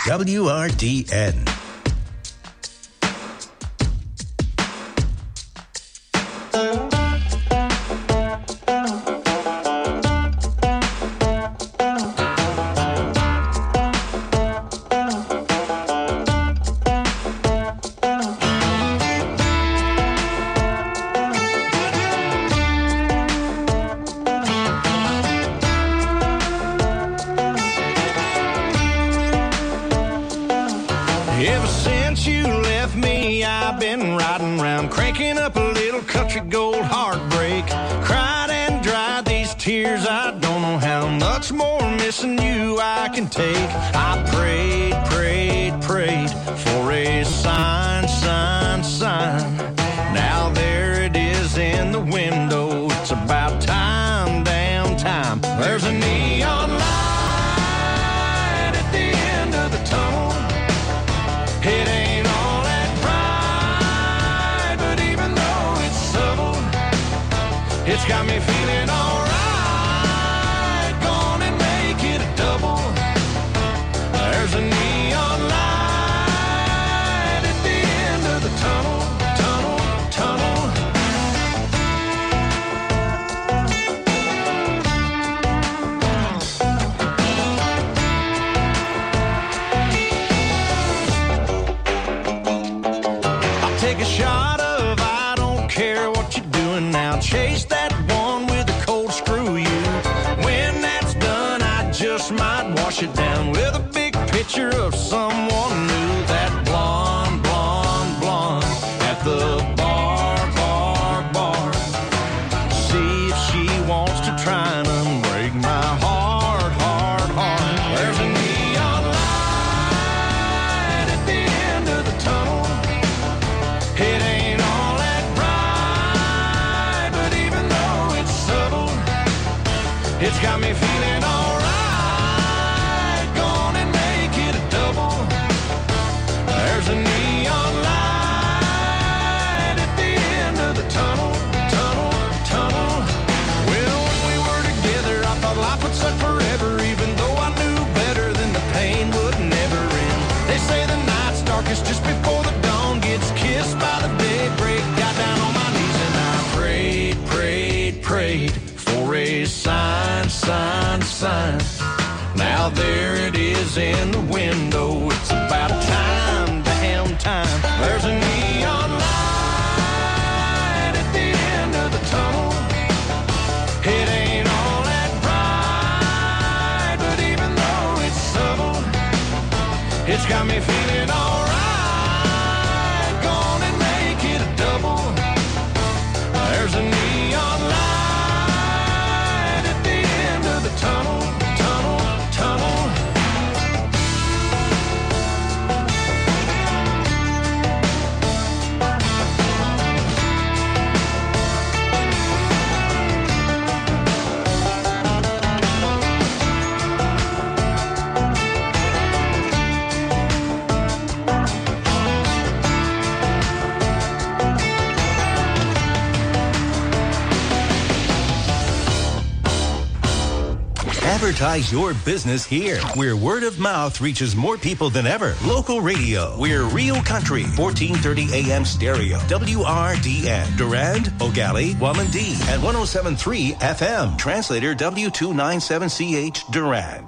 WRDN. Ever since you left me, I've been riding around, cranking up a little country gold heartbreak. Cried and dried these tears, I don't know how much more missing you I can take. I prayed for a sign. Now there it is in the window. It's about time, damn time. There's a neon light at the end of the tunnel. It ain't all that bright, but even though it's subtle, it's got me feeling alright. Go on and make it a double. There's a neon light at the end of the tunnel. Take a shot of I don't care what you're doing now. Chase that one with a cold screw you. When that's done, I just might wash it down with a big picture of someone new. That blonde at the bar. See if she wants to try and unbreak my heart. There's a neon light at the end of the tunnel. It ain't all that bright, but even though it's subtle, it's got me feeling alright. Go on and make it a double. There's a neon light at the end of the tunnel. Well, when we were together, I thought life would suck forever, even though I knew better than the pain would never end. They say the night's darkest just before the dawn gets kissed by the daybreak. Got down on my knees and I prayed for a sign. Now there it is in the window. It's about time, damn time. There's a neon light at the end of the tunnel. It ain't all that bright, but even though it's subtle, it's got me feeling alright. Go on and make it a double. There's a neon light at the end of the tunnel. Advertise your business here, where word of mouth reaches more people than ever. Local radio. We're Real Country, 1430 AM stereo. WRDN. Durand, Ogali, Wamandee, and 107.3 FM. Translator W297CH Durand.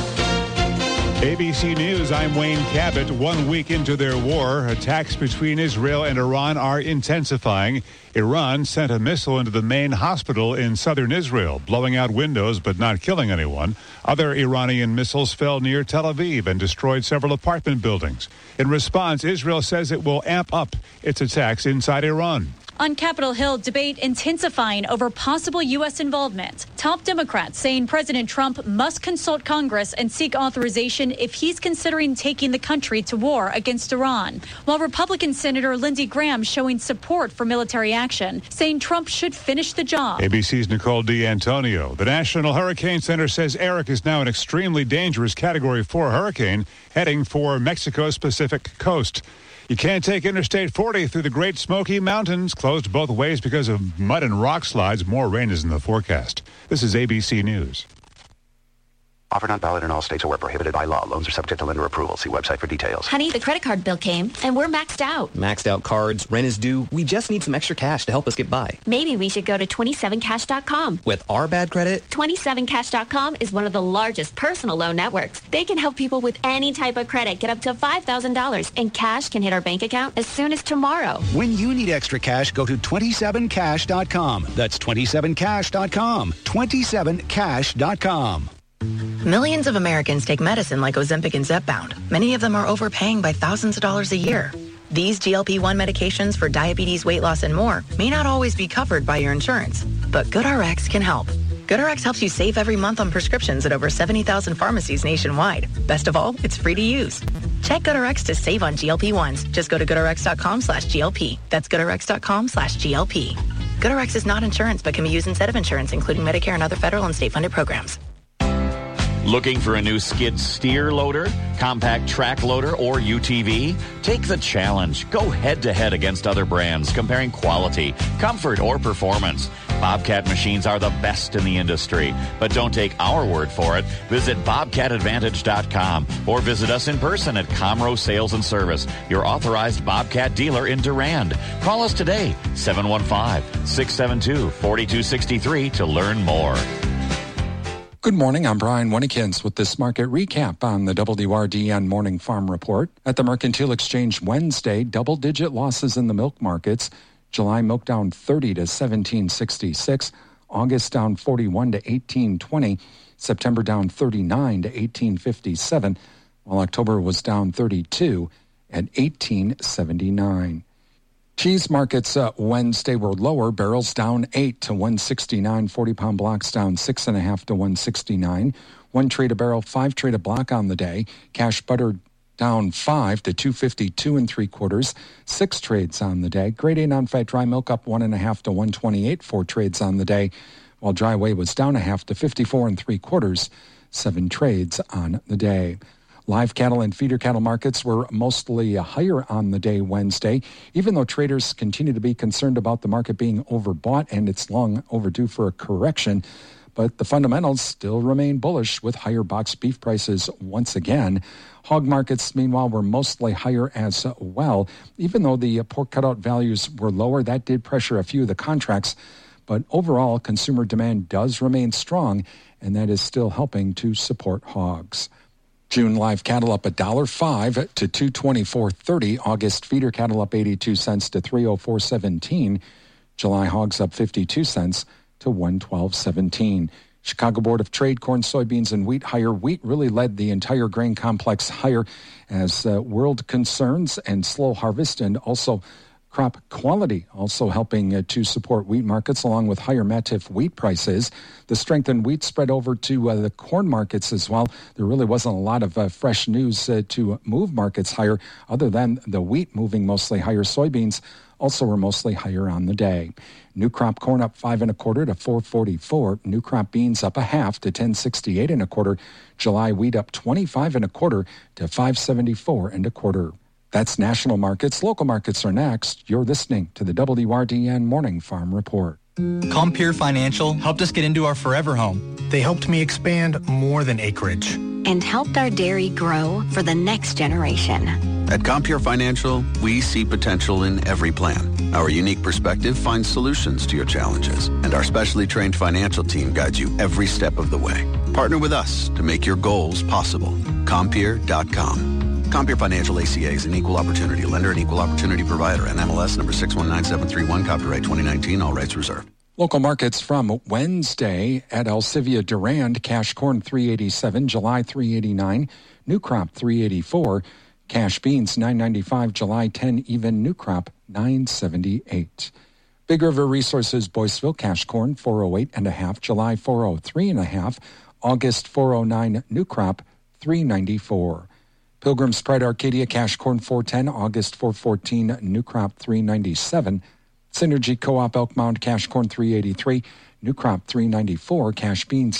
ABC News, I'm Wayne Cabot. 1 week into their war, attacks between Israel and Iran are intensifying. Iran sent a missile into the main hospital in southern Israel, blowing out windows but not killing anyone. Other Iranian missiles fell near Tel Aviv and destroyed several apartment buildings. In response, Israel says it will amp up its attacks inside Iran. On Capitol Hill, debate intensifying over possible U.S. involvement. Top Democrats saying President Trump must consult Congress and seek authorization if he's considering taking the country to war against Iran, while Republican Senator Lindsey Graham showing support for military action, saying Trump should finish the job. ABC's Nicole D'Antonio. The National Hurricane Center says Eric is now an extremely dangerous Category 4 hurricane heading for Mexico's Pacific coast. You can't take Interstate 40 through the Great Smoky Mountains, closed both ways because of mud and rock slides. More rain is in the forecast. This is ABC News. Offer not valid in all states or where prohibited by law. Loans are subject to lender approval. See website for details. Honey, the credit card bill came, and we're maxed out. Maxed out cards, rent is due. We just need some extra cash to help us get by. Maybe we should go to 27cash.com. With our bad credit? 27cash.com is one of the largest personal loan networks. They can help people with any type of credit get up to $5,000, and cash can hit our bank account as soon as tomorrow. When you need extra cash, go to 27cash.com. That's 27cash.com. 27cash.com. Millions of Americans take medicine like Ozempic and Zepbound. Many of them are overpaying by thousands of dollars a year. These GLP-1 medications for diabetes, weight loss, and more may not always be covered by your insurance, but GoodRx can help. GoodRx helps you save every month on prescriptions at over 70,000 pharmacies nationwide. Best of all, it's free to use. Check GoodRx to save on GLP-1s. Just go to GoodRx.com/GLP. That's GoodRx.com/GLP. GoodRx is not insurance, but can be used instead of insurance, including Medicare and other federal and state-funded programs. Looking for a new skid steer loader, compact track loader, or UTV? Take the challenge. Go head-to-head against other brands, comparing quality, comfort, or performance. Bobcat machines are the best in the industry. But don't take our word for it. Visit BobcatAdvantage.com or visit us in person at Comro Sales and Service, your authorized Bobcat dealer in Durand. Call us today, 715-672-4263 to learn more. Good morning, I'm Brian Winnikins with this market recap on the WRDN Morning Farm Report. At the Mercantile Exchange Wednesday, double-digit losses in the milk markets. July milk down 30 to 17.66. August down 41 to 18.20. September down 39 to 18.57, while October was down 32 at 18.79. Cheese markets Wednesday were lower. Barrels down 8 to 169. 40-pound blocks down 6.5 to 169. 1 trade a barrel, 5 trade a block on the day. Cash butter down 5 to 252 3/4. 6 trades on the day. Grade A non-fat dry milk up 1.5 to 128. 4 trades on the day, while dry whey was down 1/2 to 54 3/4. 7 trades on the day. Live cattle and feeder cattle markets were mostly higher on the day Wednesday, even though traders continue to be concerned about the market being overbought and it's long overdue for a correction. But the fundamentals still remain bullish with higher boxed beef prices once again. Hog markets, meanwhile, were mostly higher as well. Even though the pork cutout values were lower, that did pressure a few of the contracts. But overall, consumer demand does remain strong, and that is still helping to support hogs. June live cattle up $1.05 to $224.30. August feeder cattle up 82 cents to $304.17. July hogs up 52 cents to $112.17. Chicago Board of Trade, corn, soybeans, and wheat higher. Wheat really led the entire grain complex higher as world concerns and slow harvest and also crop quality also helping to support wheat markets along with higher Matif wheat prices. The strength in wheat spread over to the corn markets as well. There really wasn't a lot of fresh news to move markets higher other than the wheat moving mostly higher. Soybeans also were mostly higher on the day. New crop corn up 5 1/4 to $4.44. New crop beans up 1/2 to $10.68 1/4. July wheat up 25 1/4 to $5.74 1/4. That's national markets. Local markets are next. You're listening to the WRDN Morning Farm Report. Compeer Financial helped us get into our forever home. They helped me expand more than acreage. And helped our dairy grow for the next generation. At Compeer Financial, we see potential in every plan. Our unique perspective finds solutions to your challenges, and our specially trained financial team guides you every step of the way. Partner with us to make your goals possible. Compeer.com. Compeer Financial ACA is an equal opportunity lender and equal opportunity provider. NMLS number 619731, copyright 2019, all rights reserved. Local markets from Wednesday at Alcivia Durand, cash corn $3.87, July $3.89, new crop $3.84, cash beans $9.95, July 10 even, new crop $9.78. Big River Resources Boyceville, cash corn $4.08 1/2, July $4.03 1/2, August $4.09, new crop $3.94. Pilgrim's Pride Arcadia, cash corn $4.10, August $4.14, new crop $3.97. Synergy Co-op Elk Mound, cash corn $3.83, new crop $3.94, cash beans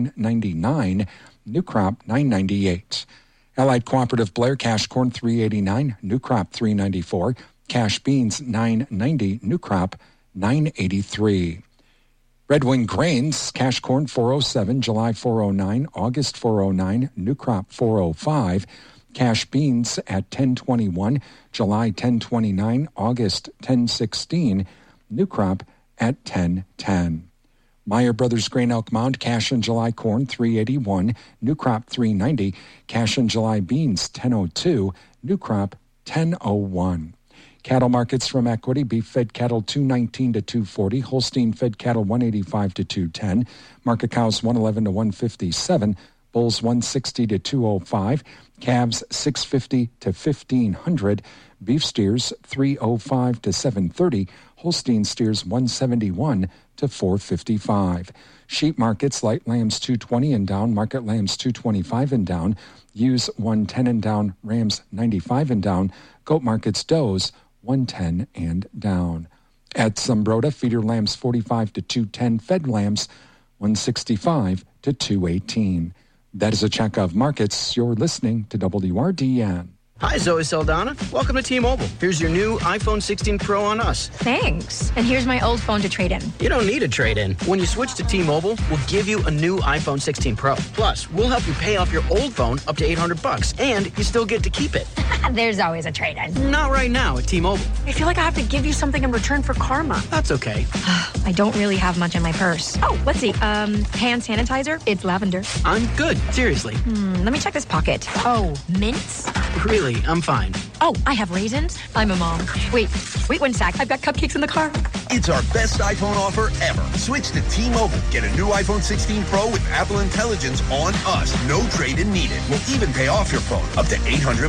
$9.99, new crop $9.98. Allied Cooperative Blair, cash corn $3.89, new crop $3.94, cash beans $9.90, new crop $9.83. Red Wing grains, cash corn 407, July 409, August 409, new crop 405. Cash beans at 1021, July 1029, August 1016, new crop at 1010. Meyer Brothers Grain Elk Mound, cash in July corn 381, new crop 390. Cash in July beans 1002, new crop 1001. Cattle markets from Equity, beef fed cattle 219 to 240, Holstein fed cattle 185 to 210, market cows 111 to 157, bulls 160 to 205, calves 650 to 1500, beef steers 305 to 730, Holstein steers 171 to 455. Sheep markets, light lambs 220 and down, market lambs 225 and down, ewes 110 and down, rams 95 and down, goat markets, does 110 and down. At Zumbrota, feeder lambs 45 to 210, fed lambs 165 to 218. That is a check of markets. You're listening to WRDN. Hi, Zoe Saldana. Welcome to T-Mobile. Here's your new iPhone 16 Pro on us. Thanks. And here's my old phone to trade in. You don't need a trade-in. When you switch to T-Mobile, we'll give you a new iPhone 16 Pro. Plus, we'll help you pay off your old phone up to $800, and you still get to keep it. There's always a trade-in. Not right now at T-Mobile. I feel like I have to give you something in return for karma. That's okay. I don't really have much in my purse. Oh, let's see. Hand sanitizer. It's lavender. I'm good. Seriously. Let me check this pocket. Oh, mints? Really, I'm fine. Oh, I have raisins. I'm a mom. Wait 1 sec. I've got cupcakes in the car. It's our best iPhone offer ever. Switch to T-Mobile. Get a new iPhone 16 Pro with Apple Intelligence on us. No trade-in needed. We'll even pay off your phone up to $800.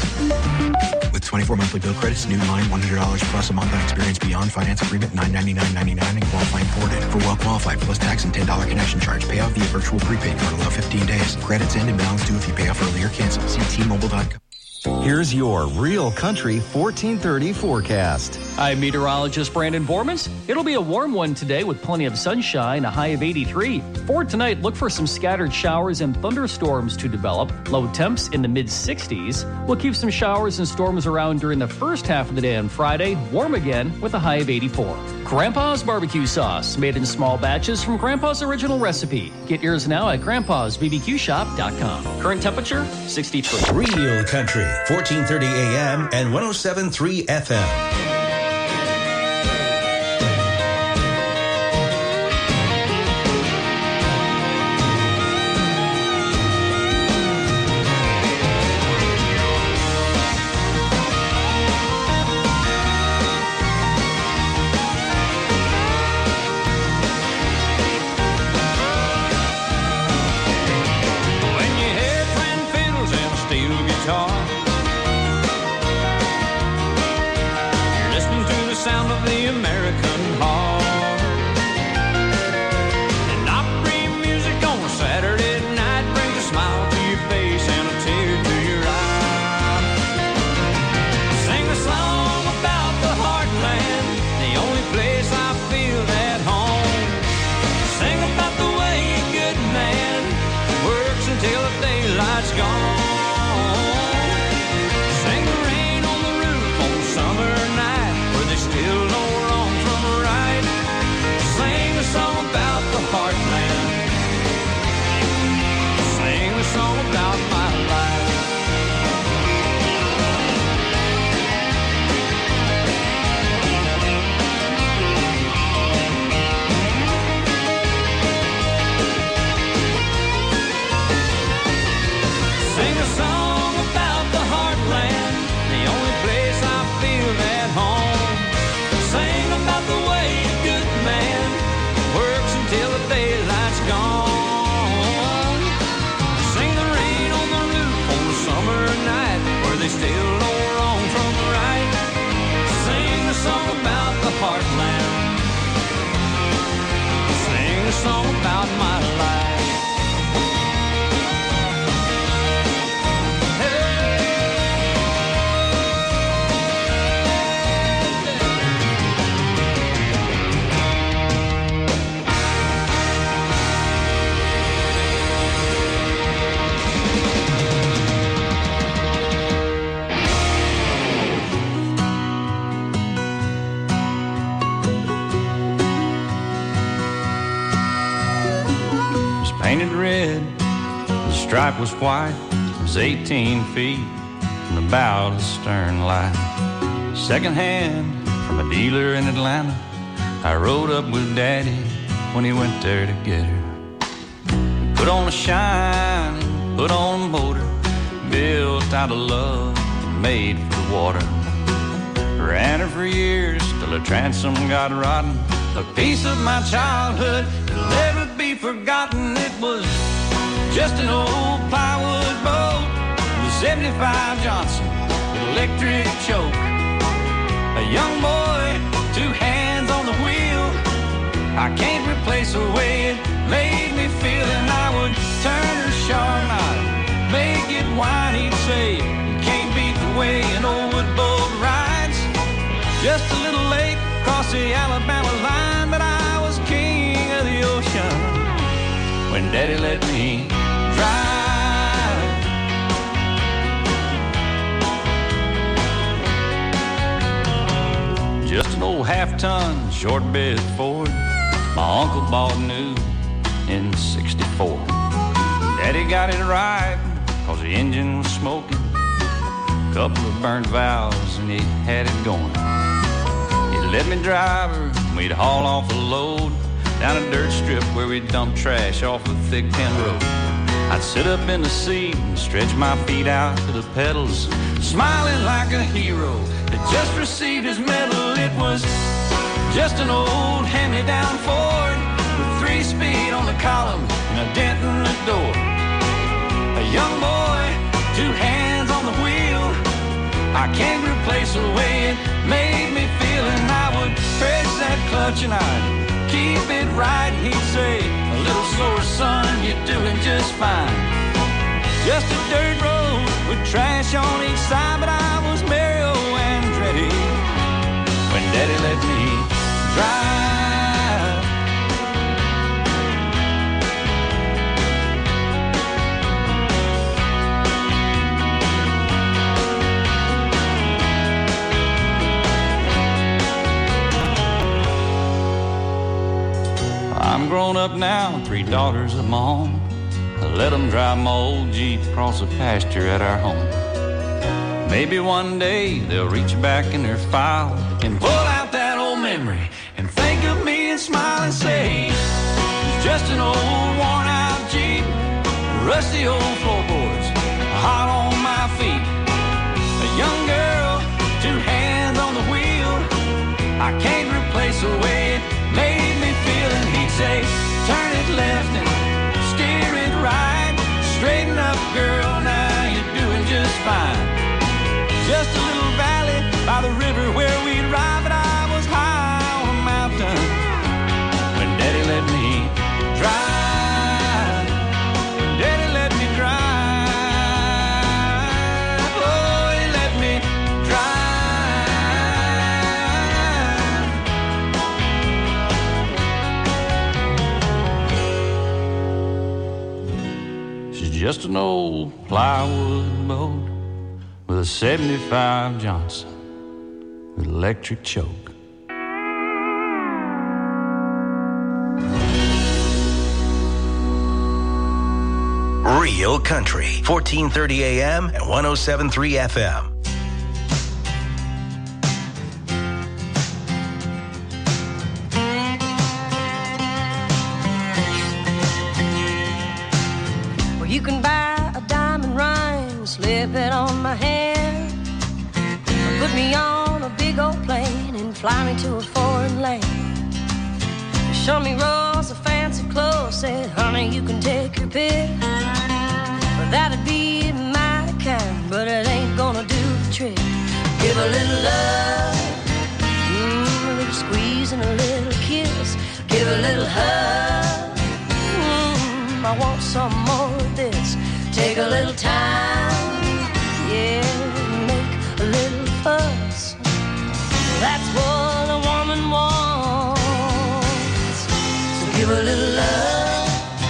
With 24 monthly bill credits, new line, $100 plus a month on experience beyond finance agreement, $999.99 and qualifying ported. For well qualified plus tax and $10 connection charge. Pay off via virtual prepaid card. Allow 15 days. Credits end and balance due if you pay off early or cancel. See T-Mobile.com. Here's your Real Country 1430 forecast. I'm meteorologist Brandon Bormans. It'll be a warm one today with plenty of sunshine, a high of 83. For tonight, look for some scattered showers and thunderstorms to develop. Low temps in the mid-60s. We'll keep some showers and storms around during the first half of the day on Friday. Warm again with a high of 84. Grandpa's barbecue sauce, made in small batches from Grandpa's original recipe. Get yours now at grandpa'sbbqshop.com. Current temperature, 63. Real Country, 1430 AM and 107.3 FM. stripe was white, it was 18 feet from the bow to the stern light. Second hand from a dealer in Atlanta, I rode up with Daddy when he went there to get her. Put on a shine, put on a motor, built out of love and made for the water. Ran her for years till her transom got rotten. A piece of my childhood that'll never be forgotten. It was just an old plywood boat, the 75 Johnson with electric choke. A young boy, 2 hands on the wheel. I can't replace the way it made me feel. And I would turn her sharp knot, make it whine. He'd say, you can't beat the way an old wood boat rides. Just a little late across the Alabama line, but I was king of the ocean when Daddy let me drive. Just an old half-ton short bed Ford my uncle bought new in '64. Daddy got it right cause the engine was smoking, couple of burnt valves and he had it going. He'd let me drive her and we'd haul off a load down a dirt strip where we'd dump trash off a thick tin road. I'd sit up in the seat and stretch my feet out to the pedals, smiling like a hero that just received his medal. It was just an old hand-me-down Ford with 3-speed on the column and a dent in the door. A young boy, 2 hands on the wheel. I can't replace the way it made me feel. And I would press that clutch and I'd keep it right. He'd say, a little slower, son, you're doing just fine. Just a dirt road with trash on each side, but I was Mario Andretti when Daddy let me drive. I'm grown up now, 3 daughters of my own. I let them drive my old Jeep across the pasture at our home. Maybe one day they'll reach back in their file and pull out that old memory and think of me and smile and say, it's just an old worn out Jeep, rusty old floorboards, hot on my feet. A young girl, 2 hands on the wheel. I can't replace the way it made me feel. And he'd say, turn it left and steer it right. Straighten up, girl, now you're doing just fine. Just a little valley by the river where we'd ride, but I was high on a mountain when Daddy let me drive. Daddy let me drive. Oh, he let me drive. She's just an old plywood boat with a 75 Johnson with electric choke. Real Country, 1430 AM and 107.3 FM. Well, you can buy a diamond ring, slip it on my hand, put me on a big old plane and fly me to a foreign land. Show me rolls of fancy clothes, said, honey, you can take your pick. Well, that'd be mighty kind, but it ain't gonna do the trick. Give a little love, a little squeeze and a little kiss. Give a little hug, I want some more of this. Take a little time, yeah, make a little fuss. That's what a woman wants. So give a little love.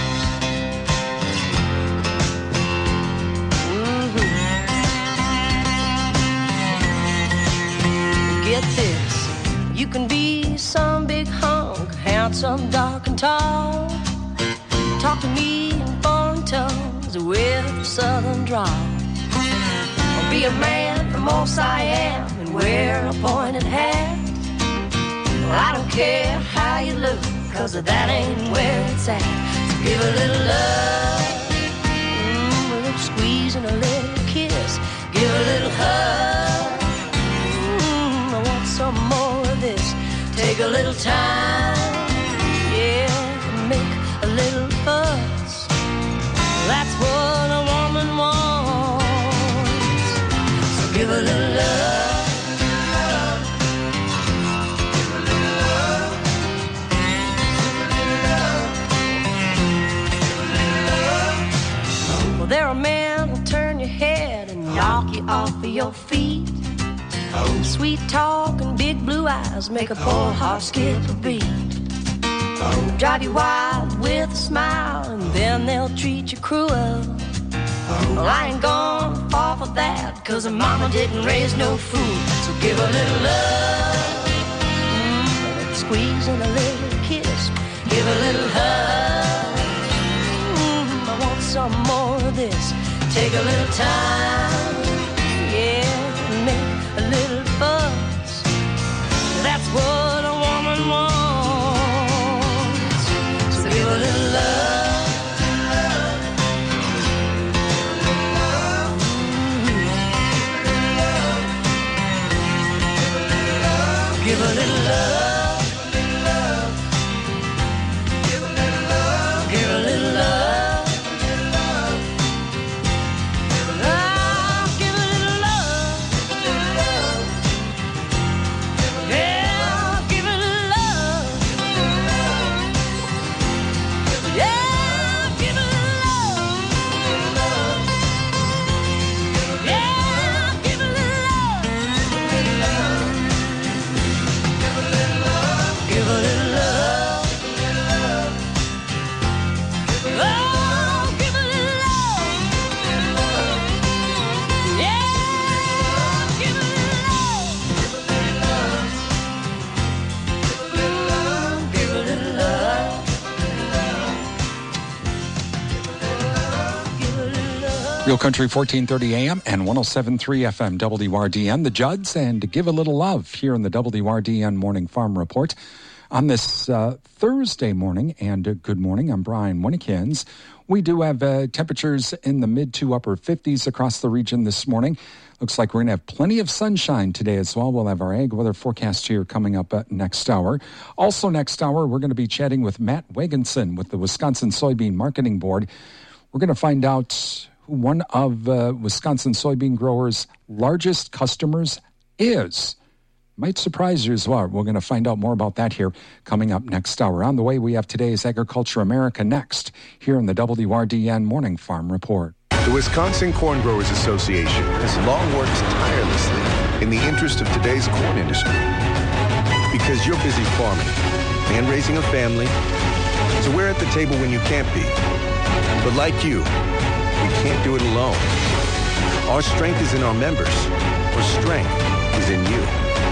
Get this, you can be some big hunk, handsome, dark and tall. Talk to me in foreign tongues, words with a southern drawl. Or be a man from old Siam and wear a pointed hat. Well, I don't care how you look, 'cause that ain't where it's at. So give a little love, a little squeeze and a little kiss. Give a little hug, I want some more of this. Take a little time, yeah, make a little fuss. That's what a woman wants. So give a little love. Well, there are men who'll turn your head and knock you off of your feet. Sweet talk and big blue eyes make a poor heart skip a beat. Drive you wild with a smile and then they'll treat you cruel. Well, I ain't gonna fall for that, 'cause mama didn't raise no fool. So give a little love, a little squeeze and a little kiss. Give a little hug, I want some more of this. Take a little time, yeah, make a little fuss. That's what a woman wants. So give a little love, give a little love, give a little love, give a little love. Real Country 1430 AM and 107.3 FM WRDN, the Judds, and Give a Little Love here in the WRDN Morning Farm Report. On this Thursday morning, and good morning, I'm Brian Winnekins. We do have temperatures in the mid to upper 50s across the region this morning. Looks like we're going to have plenty of sunshine today as well. We'll have our ag weather forecast here coming up next hour. Also next hour, we're going to be chatting with Matt Wagenson with the Wisconsin Soybean Marketing Board. We're going to find out who one of Wisconsin soybean growers' largest customers is. Might surprise you as well. We're going to find out more about that here coming up next hour. On the way, we have today's Agriculture America next here in the WRDN Morning Farm Report. The Wisconsin Corn Growers Association has long worked tirelessly in the interest of today's corn industry. Because you're busy farming and raising a family, so we're at the table when you can't be. But like you, we can't do it alone. Our strength is in our members. Our strength is in you.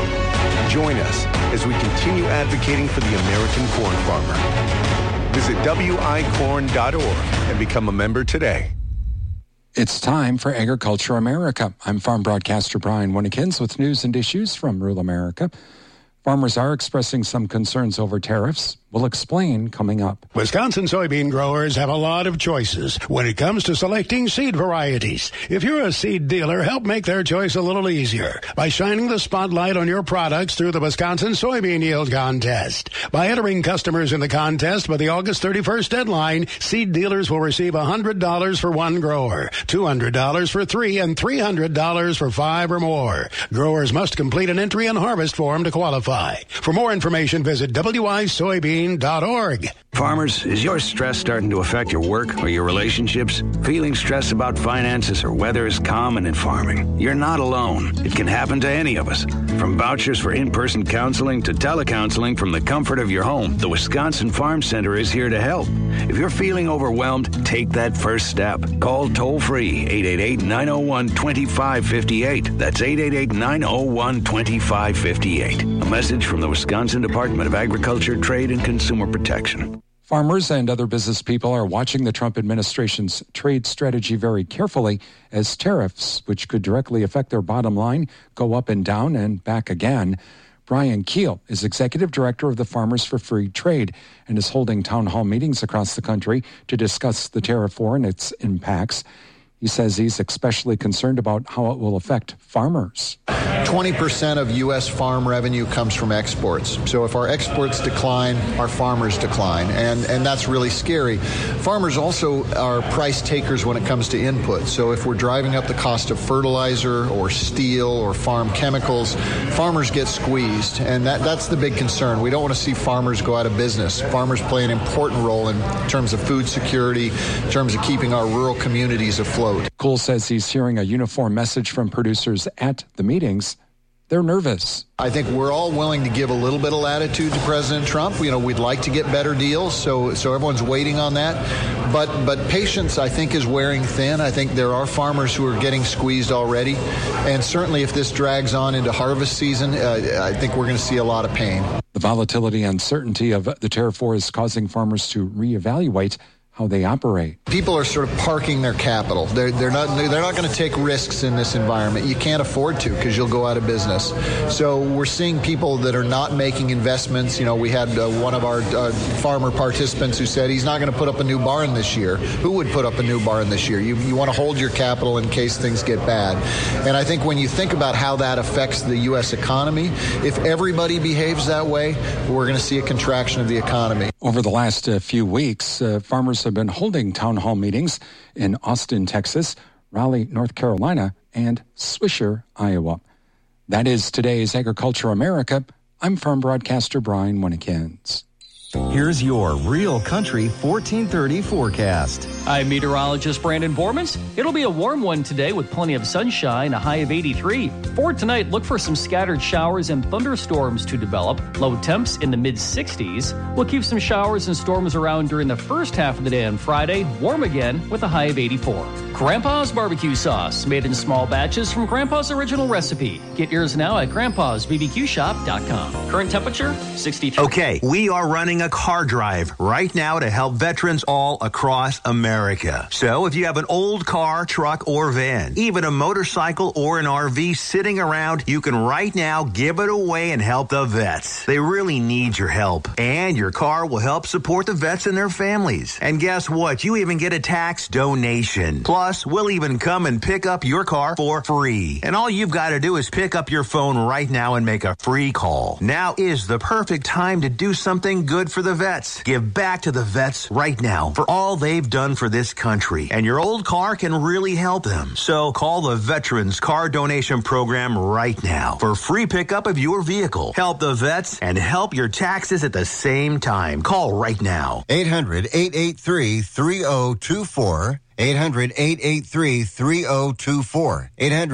Join us as we continue advocating for the American corn farmer. Visit wicorn.org and become a member today. It's time for Agriculture America. I'm farm broadcaster Brian Winnekins with news and issues from rural America. Farmers are expressing some concerns over tariffs. We'll explain coming up. Wisconsin soybean growers have a lot of choices when it comes to selecting seed varieties. If you're a seed dealer, help make their choice a little easier by shining the spotlight on your products through the Wisconsin Soybean Yield Contest. By entering customers in the contest by the August 31st deadline, seed dealers will receive $100 for one grower, $200 for three, and $300 for five or more. Growers must complete an entry and harvest form to qualify. For more information, visit wisoybean.org. Farmers, is your stress starting to affect your work or your relationships? Feeling stress about finances or weather is common in farming. You're not alone. It can happen to any of us. From vouchers for in-person counseling to telecounseling from the comfort of your home, the Wisconsin Farm Center is here to help. If you're feeling overwhelmed, take that first step. Call toll-free 888-901-2558. That's 888-901-2558. A message from the Wisconsin Department of Agriculture, Trade, and Consumer Protection. Farmers and other business people are watching the Trump administration's trade strategy very carefully as tariffs, which could directly affect their bottom line, go up and down and back again. Brian Keel is executive director of the Farmers for Free Trade and is holding town hall meetings across the country to discuss the tariff war and its impacts. He says he's especially concerned about how it will affect farmers. 20% of U.S. farm revenue comes from exports. So if our exports decline, our farmers decline, and that's really scary. Farmers also are price takers when it comes to input. So if we're driving up the cost of fertilizer or steel or farm chemicals, farmers get squeezed, and that's the big concern. We don't want to see farmers go out of business. Farmers play an important role in terms of food security, in terms of keeping our rural communities afloat. Kuhl says he's hearing a uniform message from producers at the meetings. They're nervous. I think we're all willing to give a little bit of latitude to President Trump. We'd like to get better deals, so everyone's waiting on that. But patience, I think, is wearing thin. I think there are farmers who are getting squeezed already. And certainly if this drags on into harvest season, I think we're going to see a lot of pain. The volatility and uncertainty of the tariff war is causing farmers to reevaluate how they operate. People are sort of parking their capital. They're not going to take risks in this environment. You can't afford to because you'll go out of business. So we're seeing people that are not making investments. You know, we had one of our farmer participants who said he's not going to put up a new barn this year. Who would put up a new barn this year? You want to hold your capital in case things get bad. And I think when you think about how that affects the U.S. economy, if everybody behaves that way, we're going to see a contraction of the economy. Over the last few weeks, farmers have been holding town hall meetings in Austin, Texas, Raleigh, North Carolina, and Swisher, Iowa. That is today's Agriculture America. I'm farm broadcaster Brian Winnikins. Here's your Real Country 1430 forecast. I'm meteorologist Brandon Bormans. It'll be a warm one today with plenty of sunshine, a high of 83. For tonight, look for some scattered showers and thunderstorms to develop. Low temps in the mid-60s. We'll keep some showers and storms around during the first half of the day on Friday. Warm again with a high of 84. Grandpa's barbecue sauce, made in small batches from Grandpa's original recipe. Get yours now at grandpa'sbbqshop.com. Current temperature, 63. Okay, we are running a car drive right now to help veterans all across America. So if you have an old car, truck, or van, even a motorcycle or an RV sitting around, you can right now give it away and help the vets. They really need your help. And your car will help support the vets and their families. And guess what? You even get a tax donation. Plus, we'll even come and pick up your car for free. And all you've got to do is pick up your phone right now and make a free call. Now is the perfect time to do something good for the vets. Give back to the vets right now for all they've done for this country. And your old car can really help them. So call the Veterans Car Donation Program right now for free pickup of your vehicle. Help the vets and help your taxes at the same time. Call right now. 800-883-3024. 800-883-3024.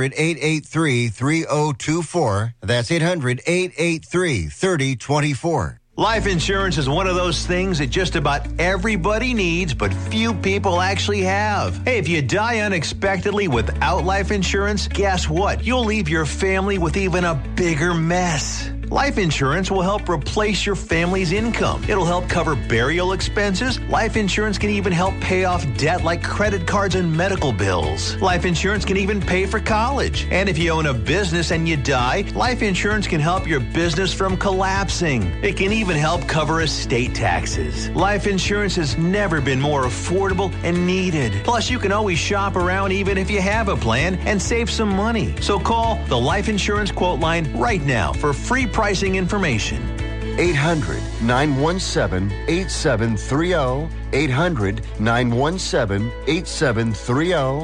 800-883-3024. That's 800-883-3024. Life insurance is one of those things that just about everybody needs, but few people actually have. Hey, if you die unexpectedly without life insurance, guess what? You'll leave your family with even a bigger mess. Life insurance will help replace your family's income. It'll help cover burial expenses. Life insurance can even help pay off debt like credit cards and medical bills. Life insurance can even pay for college. And if you own a business and you die, life insurance can help your business from collapsing. It can even help cover estate taxes. Life insurance has never been more affordable and needed. Plus, you can always shop around even if you have a plan and save some money. So call the Life Insurance Quote Line right now for free pricing information. 800-917-8730. 800-917-8730.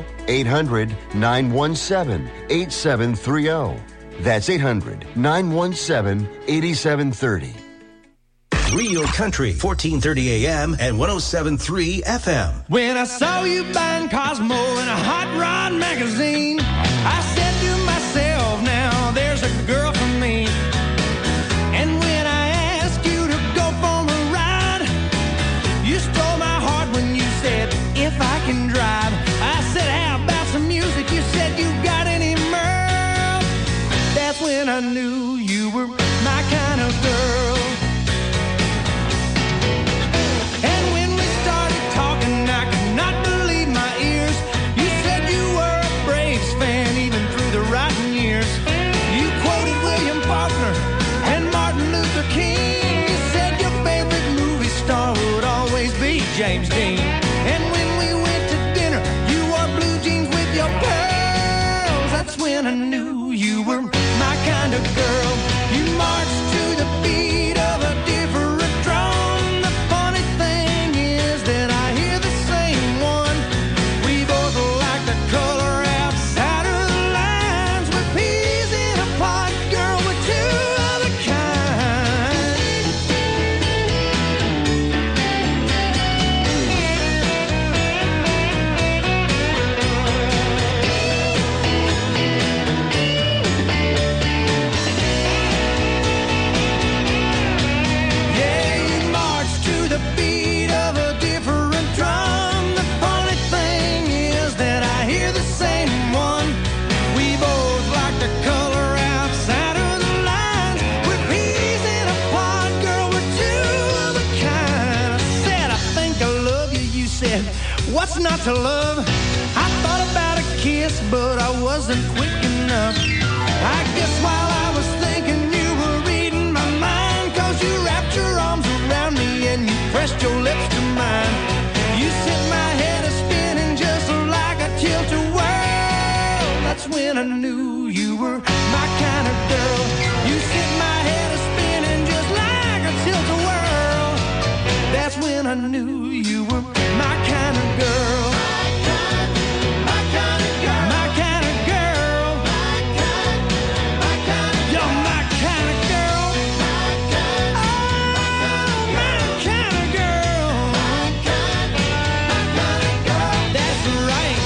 800-917-8730. That's 800-917-8730. Real Country, 1430 AM and 107.3 FM. When I saw you buying Cosmo in a Hot Rod magazine, I said to myself, now there's a girl for me. And when I asked you to go for a ride, you stole my heart when you said, if I can drive. I said, how about some music? You said, you got any Merle? That's when I knew you were my kind of girl. And knew you were my kind of girl. You marched to the beat of a different drum. The funny thing is that I hear the same one. We both like the color outside of the lines. We're peas in a pod, girl, we're two of a kind. Yeah, you march to the beat of a different drum. The funny thing is that I hear the same one. We both like the color outside of the lines. We're peas in a pod, girl, we're two of a kind. I said, I think I love you. You said, what's not to love? I thought about a kiss, but I wasn't quick enough. I guess while I was thinking you were reading my mind, 'cause you wrapped your arms around me and you pressed your lips to mine. You set my head a spinning just like a tilt-a-whirl. That's when I knew you were my kind of girl. You set my head a spinning just like a tilt-a-whirl. That's when I knew you were my kind of girl. My kind of girl. My kind of girl. You're my kind of girl. Oh, my kind of girl. That's right.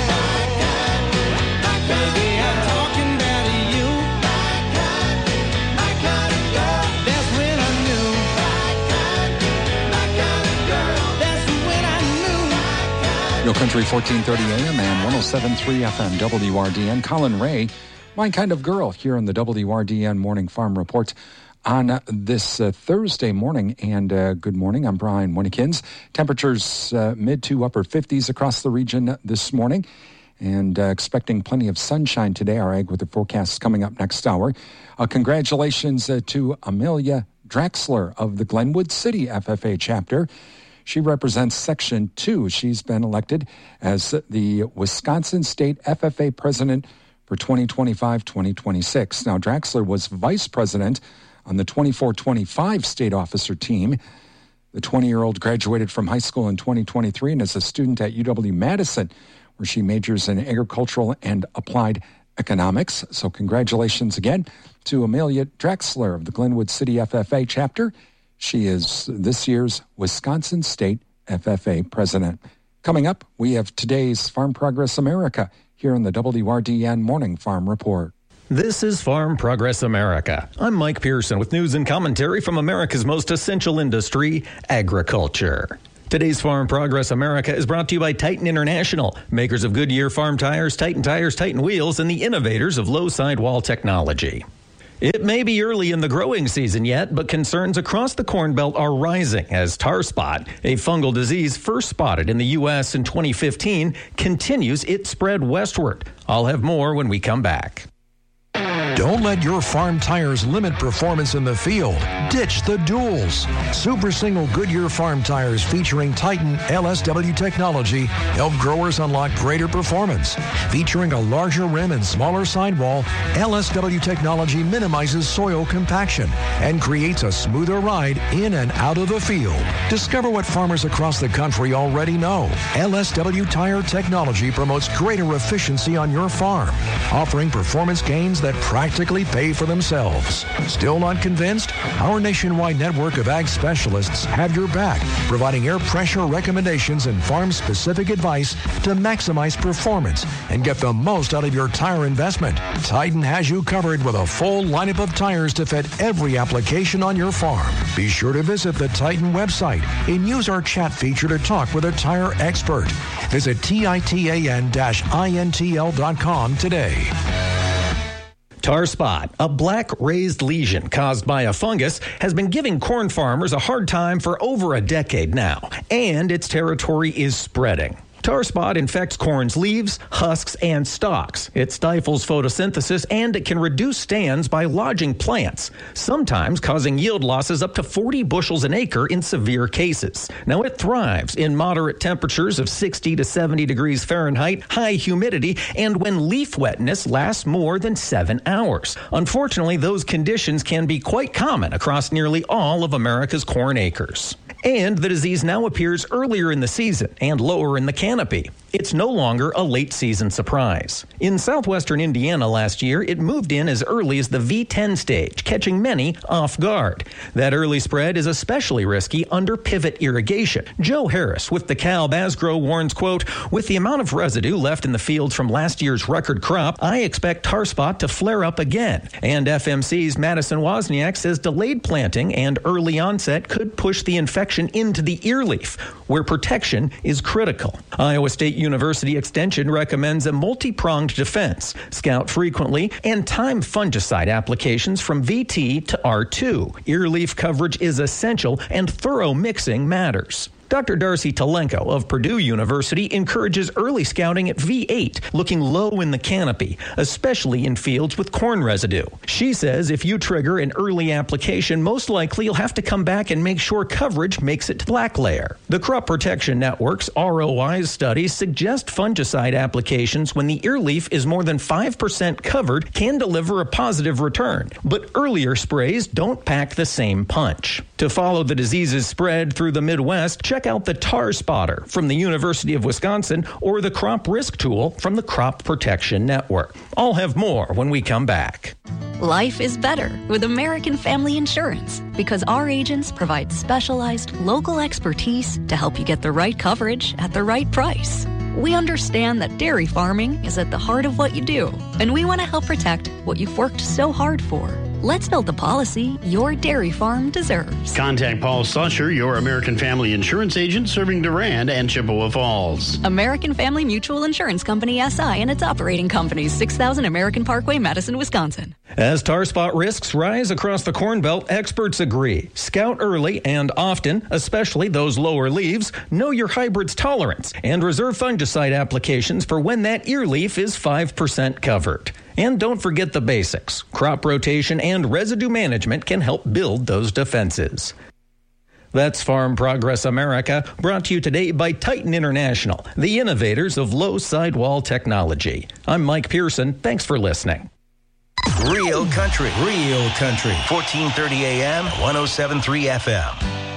Baby, I'm talking about you. That's when I knew. That's when I knew. Real Country 1430 AM and 107.3 FM WRDN. Colin Ray, my kind of girl, here on the WRDN Morning Farm Report on this Thursday morning. And good morning, I'm Brian Winnekins. Temperatures mid to upper 50s across the region this morning. And expecting plenty of sunshine today. Our ag weather forecast coming up next hour. Congratulations to Amelia Draxler of the Glenwood City FFA chapter. She represents Section 2. She's been elected as the Wisconsin State FFA president for 2025-2026. Now, Draxler was vice president on the 24-25 state officer team. The 20-year-old graduated from high school in 2023 and is a student at UW-Madison, where she majors in agricultural and applied economics. So congratulations again to Amelia Draxler of the Glenwood City FFA chapter. She is this year's Wisconsin State FFA president. Coming up, we have today's Farm Progress America here in the WRDN Morning Farm Report. This is Farm Progress America. I'm Mike Pearson with news and commentary from America's most essential industry, agriculture. Today's Farm Progress America is brought to you by Titan International, makers of Goodyear farm tires, Titan wheels, and the innovators of low sidewall technology. It may be early in the growing season yet, but concerns across the Corn Belt are rising as tar spot, a fungal disease first spotted in the U.S. in 2015, continues its spread westward. I'll have more when we come back. Don't let your farm tires limit performance in the field. Ditch the duals. Super Single Goodyear farm tires featuring Titan LSW technology help growers unlock greater performance. Featuring a larger rim and smaller sidewall, LSW technology minimizes soil compaction and creates a smoother ride in and out of the field. Discover what farmers across the country already know. LSW tire technology promotes greater efficiency on your farm, offering performance gains that practically pay for themselves. Still not convinced? Our nationwide network of ag specialists have your back, providing air pressure recommendations and farm-specific advice to maximize performance and get the most out of your tire investment. Titan has you covered with a full lineup of tires to fit every application on your farm. Be sure to visit the Titan website and use our chat feature to talk with a tire expert. Visit titan-intl.com today. Tar spot, a black raised lesion caused by a fungus, has been giving corn farmers a hard time for over a decade now, and its territory is spreading. Tar spot infects corn's leaves, husks, and stalks. It stifles photosynthesis and it can reduce stands by lodging plants, sometimes causing yield losses up to 40 bushels an acre in severe cases. Now, it thrives in moderate temperatures of 60 to 70 degrees Fahrenheit, high humidity, and when leaf wetness lasts more than 7 hours. Unfortunately, those conditions can be quite common across nearly all of America's corn acres. And the disease now appears earlier in the season and lower in the canopy. It's no longer a late-season surprise. In southwestern Indiana last year, it moved in as early as the V10 stage, catching many off guard. That early spread is especially risky under pivot irrigation. Joe Harris with DeKalb Asgrow warns, quote, "With the amount of residue left in the fields from last year's record crop, I expect tar spot to flare up again." And FMC's Madison Wozniak says delayed planting and early onset could push the infection into the ear leaf, where protection is critical. Iowa State University Extension recommends a multi-pronged defense, scout frequently, and time fungicide applications from VT to R2. Ear leaf coverage is essential and thorough mixing matters. Dr. Darcy Talenko of Purdue University encourages early scouting at V8, looking low in the canopy, especially in fields with corn residue. She says if you trigger an early application, most likely you'll have to come back and make sure coverage makes it to black layer. The Crop Protection Network's ROI's studies suggest fungicide applications when the ear leaf is more than 5% covered can deliver a positive return, but earlier sprays don't pack the same punch. To follow the disease's spread through the Midwest, check out the Tar Spotter from the University of Wisconsin or the Crop Risk Tool from the Crop Protection Network. I'll have more when we come back. Life is better with American Family Insurance because our agents provide specialized local expertise to help you get the right coverage at the right price. We understand that dairy farming is at the heart of what you do, and we want to help protect what you've worked so hard for. Let's build the policy your dairy farm deserves. Contact Paul Susher, your American Family Insurance agent serving Durand and Chippewa Falls. American Family Mutual Insurance Company, SI, and its operating companies, 6000 American Parkway, Madison, Wisconsin. As tar spot risks rise across the Corn Belt, experts agree. Scout early and often, especially those lower leaves, know your hybrid's tolerance, and reserve fungicide applications for when that ear leaf is 5% covered. And don't forget the basics. Crop rotation and residue management can help build those defenses. That's Farm Progress America, brought to you today by Titan International, the innovators of low sidewall technology. I'm Mike Pearson. Thanks for listening. Real country. 1430 AM, 107.3 FM.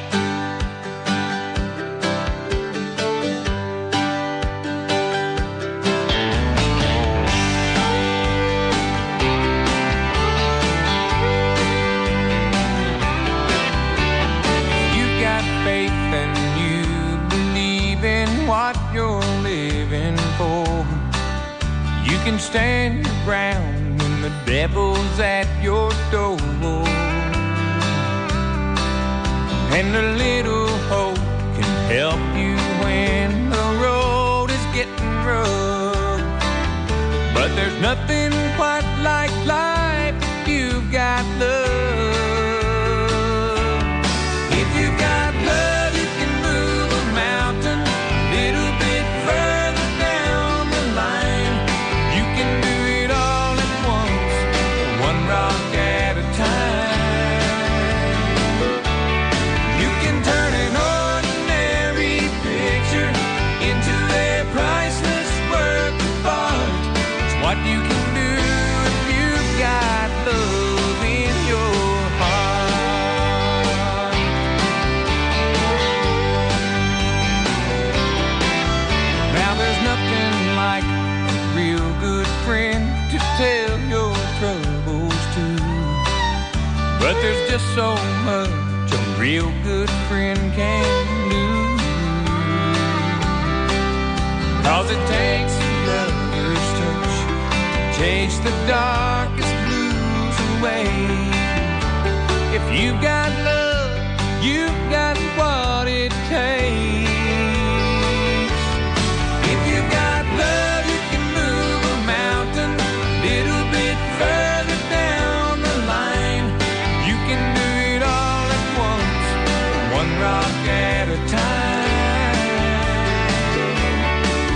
Stand your ground when the devil's at your door, and a little hope can help you when the road is getting rough. But there's nothing quite like life if you've got love. If you've got love, you can move a mountain a little bit further down the line. You can do it all at once, one rock at a time. You can turn an ordinary picture into a priceless work of art. It's what you can do if you've got love in your heart. Now there's nothing like a real good friend to tell your troubles to, but there's just so much a real good friend can do. 'Cause it takes a lover's touch to chase the darkest blues away. If you've got love, you've got what it takes. If you've got love, you can move a mountain a little bit further down the line. You can do it all at once, one rock at a time.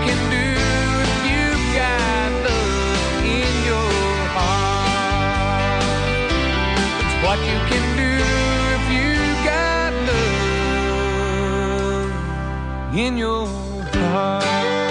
can do if you've got love in your heart. It's what you can do if you've got love in your heart.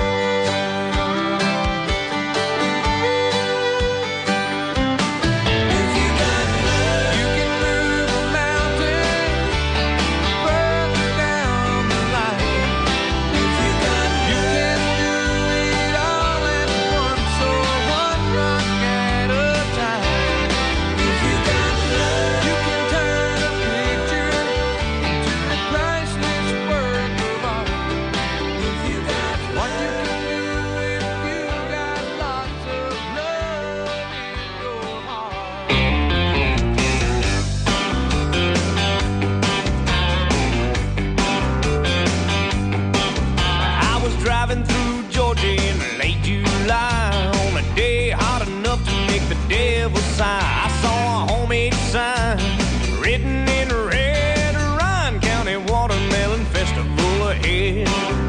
Driving through Georgia in late July on a day hot enough to make the devil sigh. I saw a homemade sign written in red, Ryan County Watermelon Festival ahead.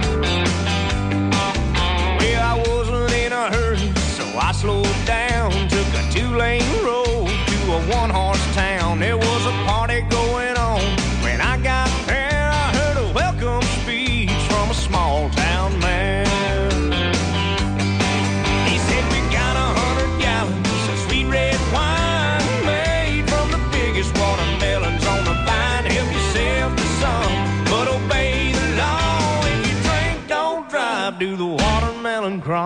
Well, I wasn't in a hurry, so I slowed down, took a 2-lane road to a 1-horse town. There was a party going on. When I got there, I heard a welcome speech from a small town man. He said, we got 100 gallons of sweet red wine made from the biggest watermelons on the vine. Help yourself to some, but obey the law. If you drink, don't drive, do the watermelon crawl.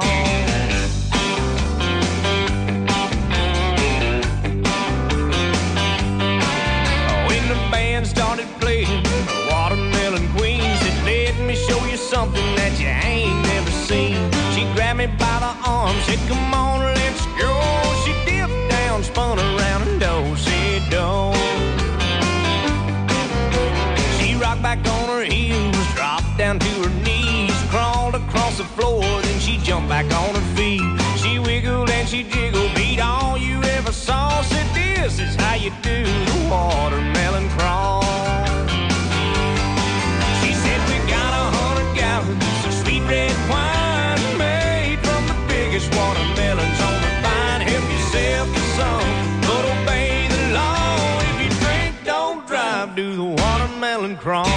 When the band started playing, the Watermelon Queen said, let me show you something that you ain't never seen. She grabbed me by the arm, said, come on, let's go. She dipped down, spun around, and do-si-do. She rocked back on her heels, dropped down to her knees, crawled across the floor, then she jumped back on her feet. She wiggled and she jiggled, beat all you ever saw. Said, this is how you do the watermelon crawl. She said, we got 100 gallons of sweet red wine made from the biggest watermelons on the vine. Help yourself to some, but obey the law. If you drink, don't drive, do the watermelon crawl.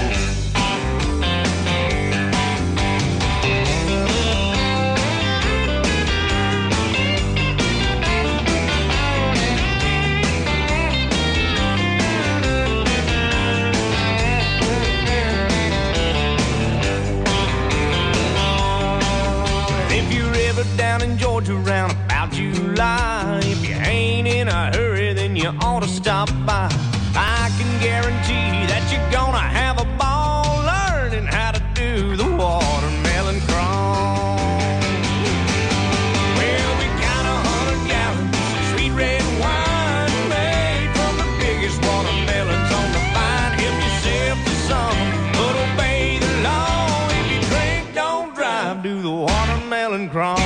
Down in Georgia around about July, if you ain't in a hurry, then you ought to stop by. I can guarantee that you're gonna have a ball learning how to do the watermelon crawl. Well, we got 100 gallons of sweet red wine made from the biggest watermelons on the vine. Help yourself to some, but obey the law. If you drink, don't drive, do the watermelon crawl.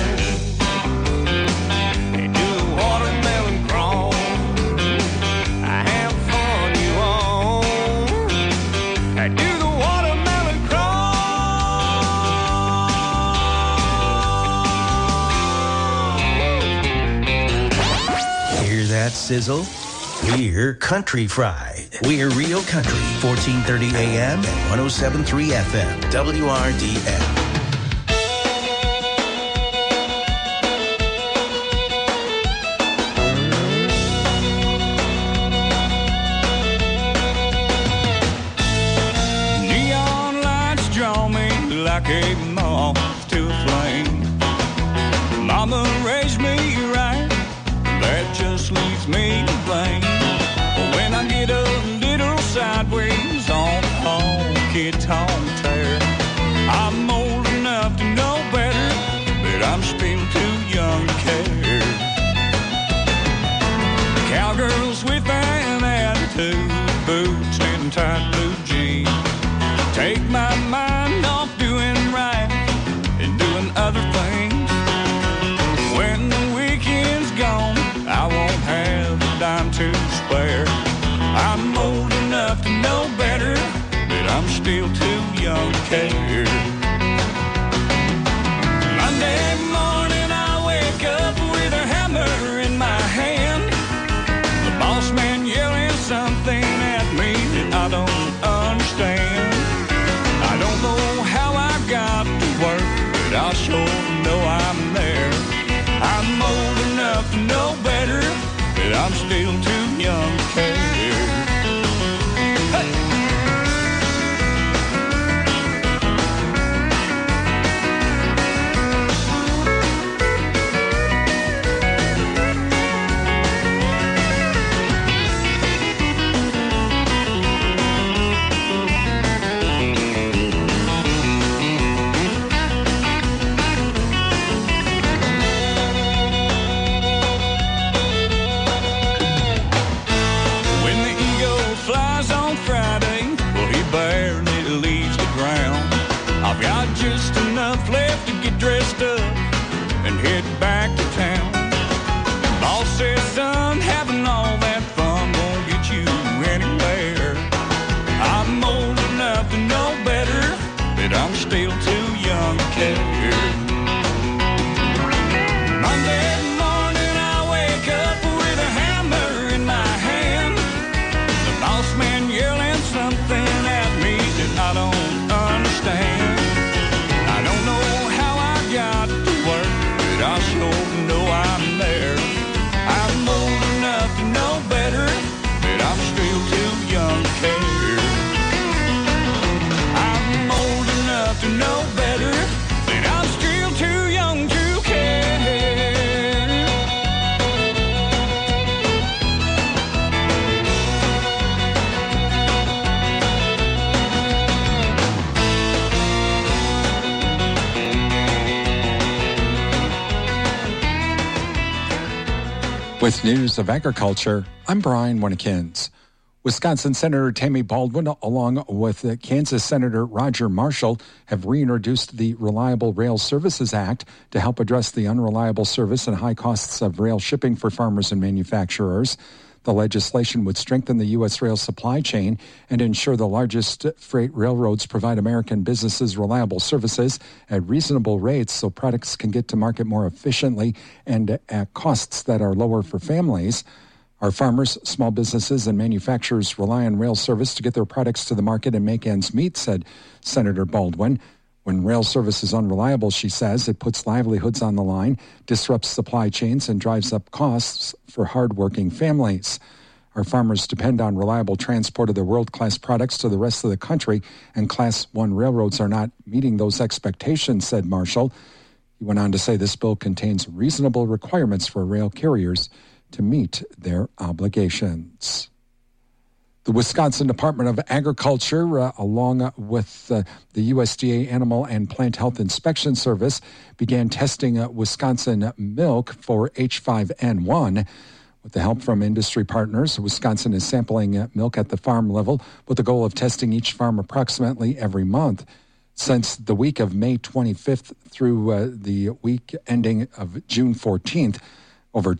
Sizzle, we're Country Fried. We're Real Country, 1430 AM and 107.3 FM, WRDM. Neon lights draw me like a moth to a flame. Mama raised me right, that just leaves me to blame. When I get a little sideways on the honky-tonk tear, I'm old enough to know better, but I'm still too young to care. Cowgirls with an attitude, boots and tight blue jeans, take my mind off doing right and doing other things. When the weekend's gone, I won't have a dime to spare. I'm old enough to know better, but I'm still too young to care. I sure know I'm there. I'm old enough to know better, but I'm still too young to care. I've got just enough left to get dressed up and head back to town. Boss says, son, having all that fun won't get you anywhere. I'm old enough to know better, but I'm still too young to care. Monday morning I wake up with a hammer in my hand. The boss man yelling something at me that I don't understand. I don't know how I got to work, but I sure know I'm there. I'm old enough to know better, but I'm still too young to care. I'm old enough to know better, but I'm still too young to care. With news of agriculture, I'm Brian Winnikins. Wisconsin Senator Tammy Baldwin, along with Kansas Senator Roger Marshall, have reintroduced the Reliable Rail Services Act to help address the unreliable service and high costs of rail shipping for farmers and manufacturers. The legislation would strengthen the U.S. rail supply chain and ensure the largest freight railroads provide American businesses reliable services at reasonable rates so products can get to market more efficiently and at costs that are lower for families. Our farmers, small businesses, and manufacturers rely on rail service to get their products to the market and make ends meet, said Senator Baldwin. When rail service is unreliable, she says, it puts livelihoods on the line, disrupts supply chains, and drives up costs for hardworking families. Our farmers depend on reliable transport of their world-class products to the rest of the country, and Class 1 railroads are not meeting those expectations, said Marshall. He went on to say this bill contains reasonable requirements for rail carriers to meet their obligations. The Wisconsin Department of Agriculture, along with the USDA Animal and Plant Health Inspection Service, began testing Wisconsin milk for H5N1. With the help from industry partners, Wisconsin is sampling milk at the farm level with the goal of testing each farm approximately every month. Since the week of May 25th through the week ending of June 14th, over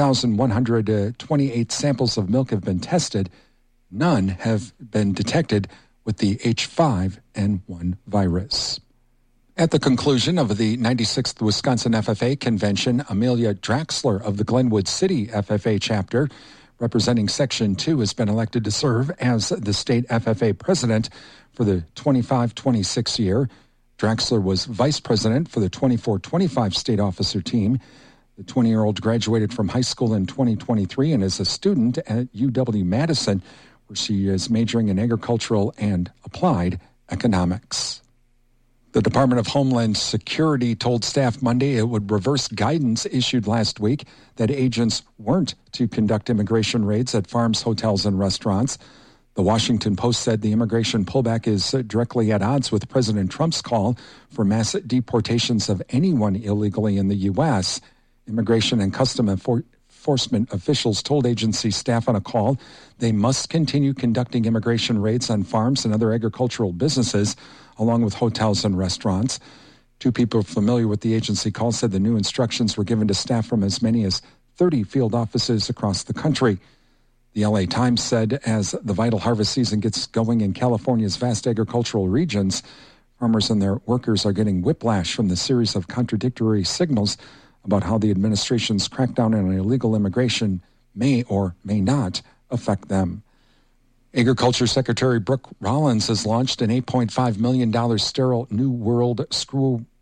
2,128 samples of milk have been tested. None have been detected with the H5N1 virus. At the conclusion of the 96th Wisconsin FFA Convention, Amelia Draxler of the Glenwood City FFA chapter, representing Section 2, has been elected to serve as the state FFA president for the 25-26 year. Draxler was vice president for the 24-25 state officer team. The 20-year-old graduated from high school in 2023 and is a student at UW-Madison, where she is majoring in agricultural and applied economics. The Department of Homeland Security told staff Monday it would reverse guidance issued last week that agents weren't to conduct immigration raids at farms, hotels, and restaurants. The Washington Post said the immigration pullback is directly at odds with President Trump's call for mass deportations of anyone illegally in the U.S. Immigration and Customs Enforcement officials told agency staff on a call they must continue conducting immigration raids on farms and other agricultural businesses, along with hotels and restaurants. Two people familiar with the agency call said the new instructions were given to staff from as many as 30 field offices across the country. The LA Times said as the vital harvest season gets going in California's vast agricultural regions, farmers and their workers are getting whiplash from the series of contradictory signals about how the administration's crackdown on illegal immigration may or may not affect them. Agriculture Secretary Brooke Rollins has launched an $8.5 million sterile New World screw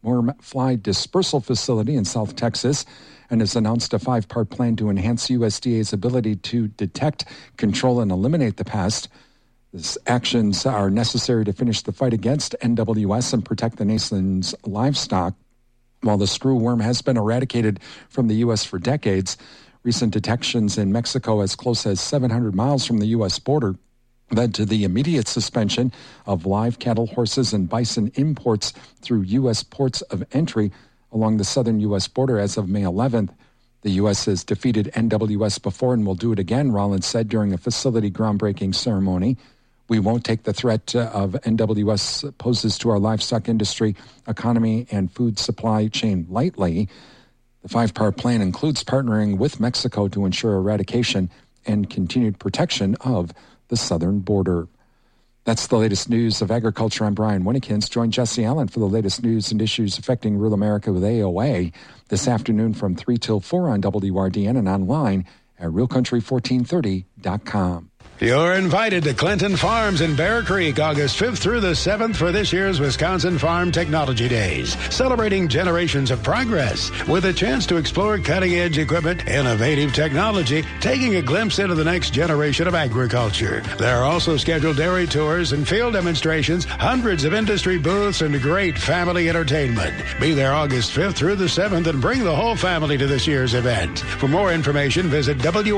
worm fly dispersal facility in South Texas and has announced a 5-part plan to enhance USDA's ability to detect, control, and eliminate the pest. These actions are necessary to finish the fight against NWS and protect the nation's livestock. While the screwworm has been eradicated from the U.S. for decades, recent detections in Mexico as close as 700 miles from the U.S. border led to the immediate suspension of live cattle, horses, and bison imports through U.S. ports of entry along the southern U.S. border as of May 11th. The U.S. has defeated NWS before and will do it again, Rollins said during a facility groundbreaking ceremony. We won't take the threat of NWS poses to our livestock industry, economy, and food supply chain lightly. The 5-part plan includes partnering with Mexico to ensure eradication and continued protection of the southern border. That's the latest news of agriculture. I'm Brian Winnikins. Join Jesse Allen for the latest news and issues affecting rural America with AOA this afternoon from 3 till 4 on WRDN and online at realcountry1430.com. You're invited to Clinton Farms in Bear Creek August 5th through the 7th for this year's Wisconsin Farm Technology Days, celebrating generations of progress with a chance to explore cutting-edge equipment, innovative technology, taking a glimpse into the next generation of agriculture. There are also scheduled dairy tours and field demonstrations, hundreds of industry booths, and great family entertainment. Be there August 5th through the 7th and bring the whole family to this year's event. For more information, visit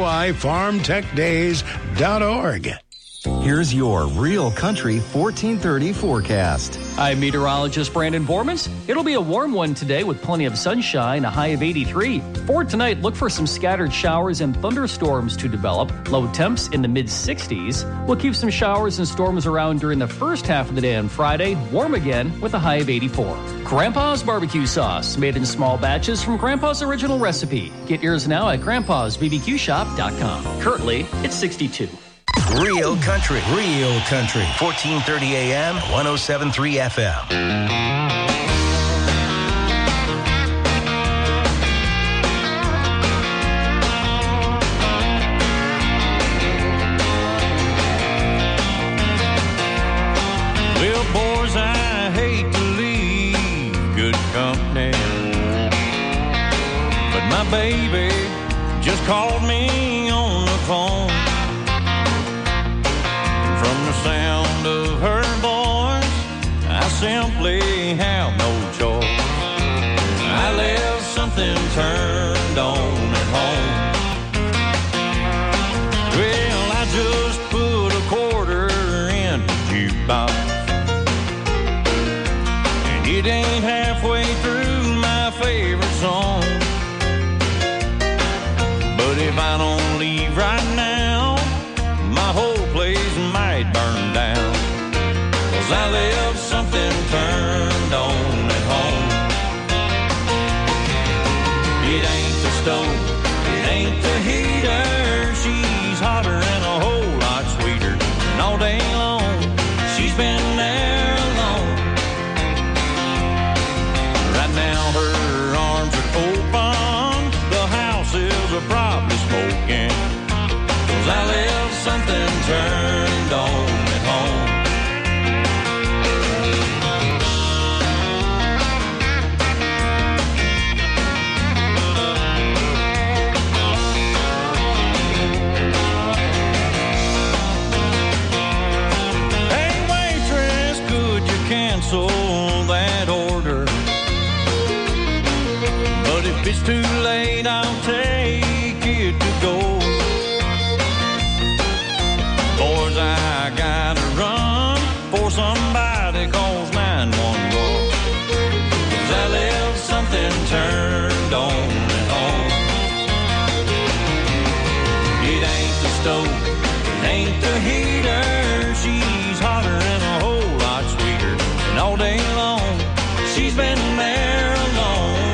wifarmtechdays.org. Here's your Real Country 1430 forecast. I'm meteorologist Brandon Bormans. It'll be a warm one today with plenty of sunshine, a high of 83. For tonight, look for some scattered showers and thunderstorms to develop. Low temps in the mid-60s. We'll keep some showers and storms around during the first half of the day on Friday. Warm again with a high of 84. Grandpa's barbecue sauce, made in small batches from Grandpa's original recipe. Get yours now at grandpa'sbbqshop.com. Currently, it's 62. Real Country. 1430 AM, 107.3 FM. Well, boys, I hate to leave good company, but my baby just called me on the phone. From the sound of her voice, I simply have no choice. I left something turned on at home. Well, I just put a quarter in the jukebox, and it ain't halfway through my favorite song. But if I don't leave right now, my whole place might burn down, 'cause I left something turned on at home. It ain't the stove, it ain't the heater, she's hotter and a whole lot sweeter, and all day long she's been there alone. Right now her arms are open, the house is probably smoking, 'cause I left something turned on at home. Hey waitress, could you cancel that order? But if it's too late, I'll take it to go. Boys, I gotta run for somebody calls 911, 'cause I left something turned on at home. It ain't the stove, it ain't the heater, she's hotter and a whole lot sweeter, and all day long she's been there alone.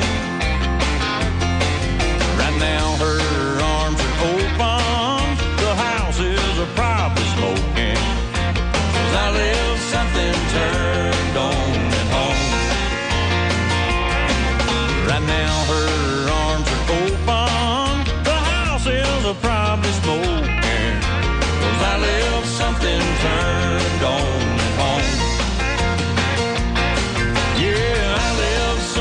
Right now her arms are open, the house is probably smoking, 'cause I left something turned on at home. Right now her arms are open, the house is probably smoking, 'cause I left something turned on at home. Yeah, I left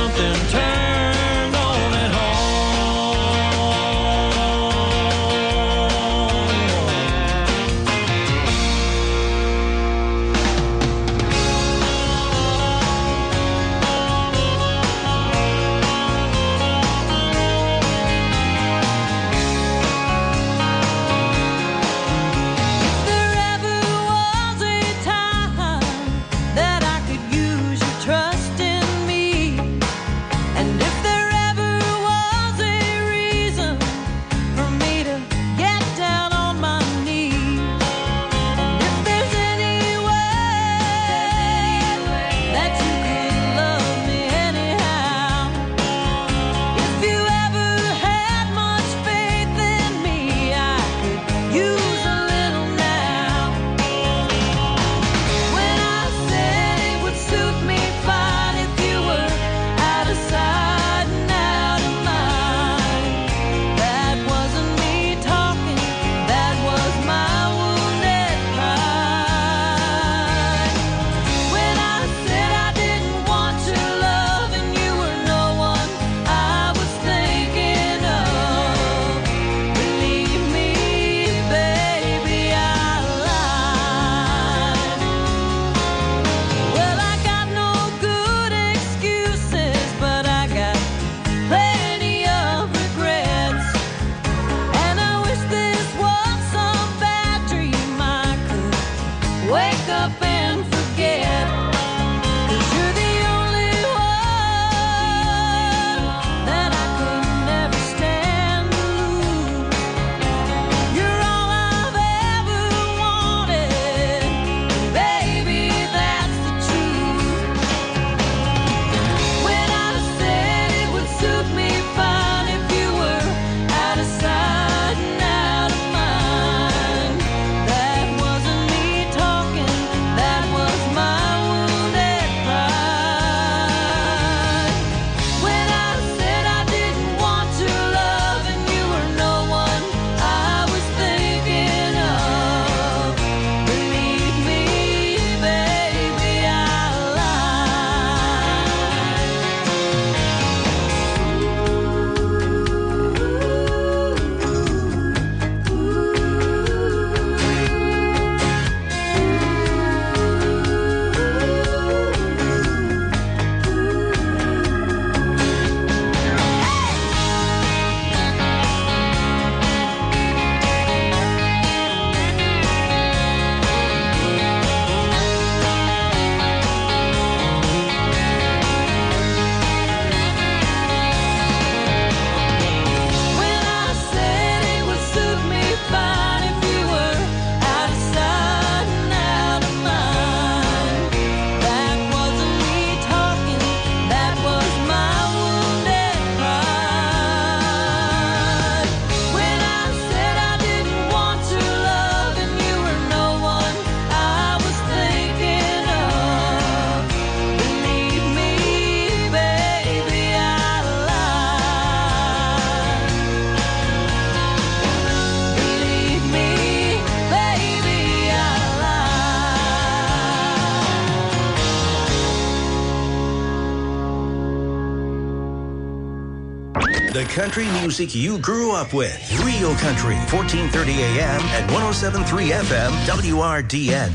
The country music you grew up with. Real Country, 1430 AM and 107.3 FM, WRDN.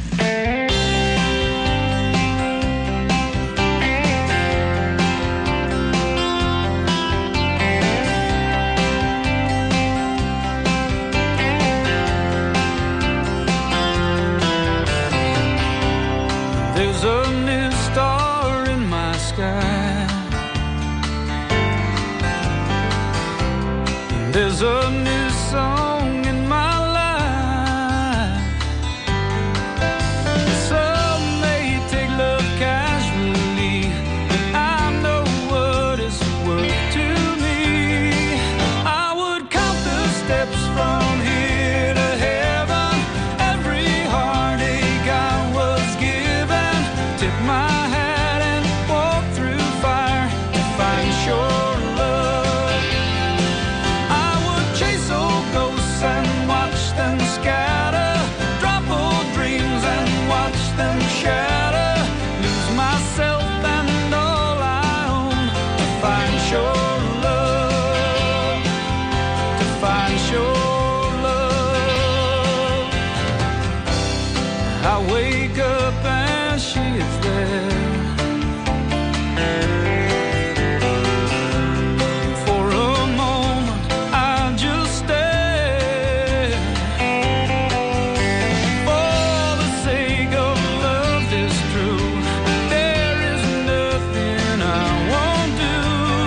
There's a new star in my sky. There's a new song in my life. Some may take love casually, but I know what it's worth to me. I would count the steps from here to heaven. Every heartache I was given. Tip my hat and walk through fire to find sure love. I would chase old ghosts and watch them scatter. Drop old dreams and watch them shatter. Lose myself and all I own to find sure love. To find sure love. I wake up and she is there.